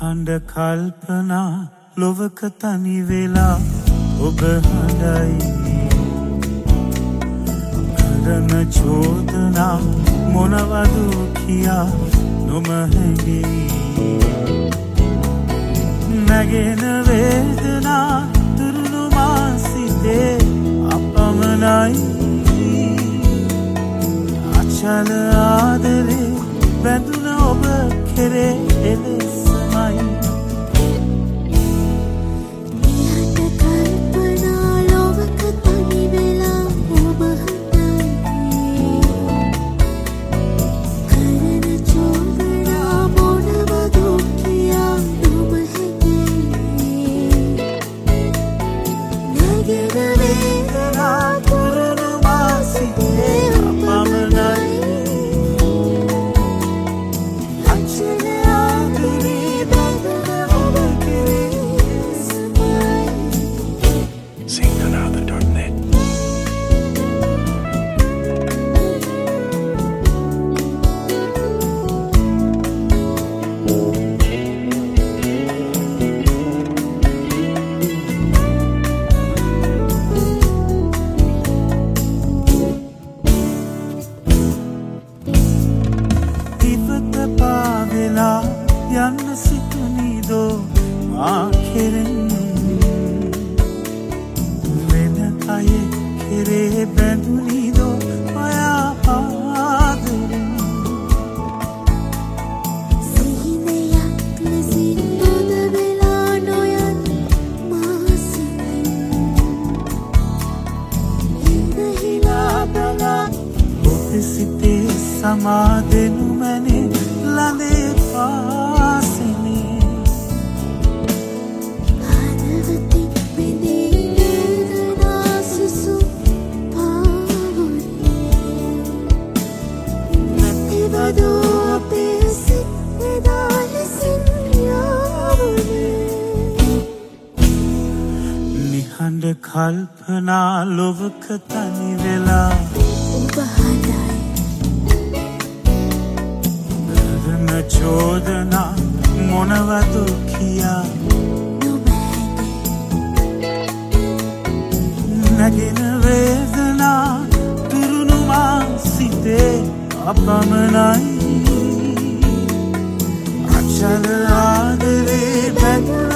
නිහඬ කල්පනා ලොවක තනි වෙලා ඔබ හඬයි කරන චෝදනා මොනවදු කියා නොම හැඟෙයි නැගෙන වේදනා තුරුණු මාසිතේ අපමණයි අචල ආදරේ බැඳුන ඔබ කෙරේ එලෙසමයි යන්න සිතුනිදෝ මා කෙරෙන් වෙන අය කෙරේ බැඳුනිදෝ මයා ආදරෙන් සිහිනයක් ලෙසින් නොද වෙලා නොයන් මා සිතින් හිනා බලා ඔබ සිතේ සමාදෙනු මැනේ ලඳේ පාසිනේ හදවතින් බිඳී වේදනා සුසු පාවුනේ නැතිවදු අපේ සිත් එදා ලෙසින් යාවුනේ නිහඬ කල්පනා ලොවක තනි වෙලා ඔබ හඬයි චෝදනා මොනවදු කියා නැගෙන වේදනා තුරුණු මාසිතේ අපමණයි අචල ආදරේ බැඳ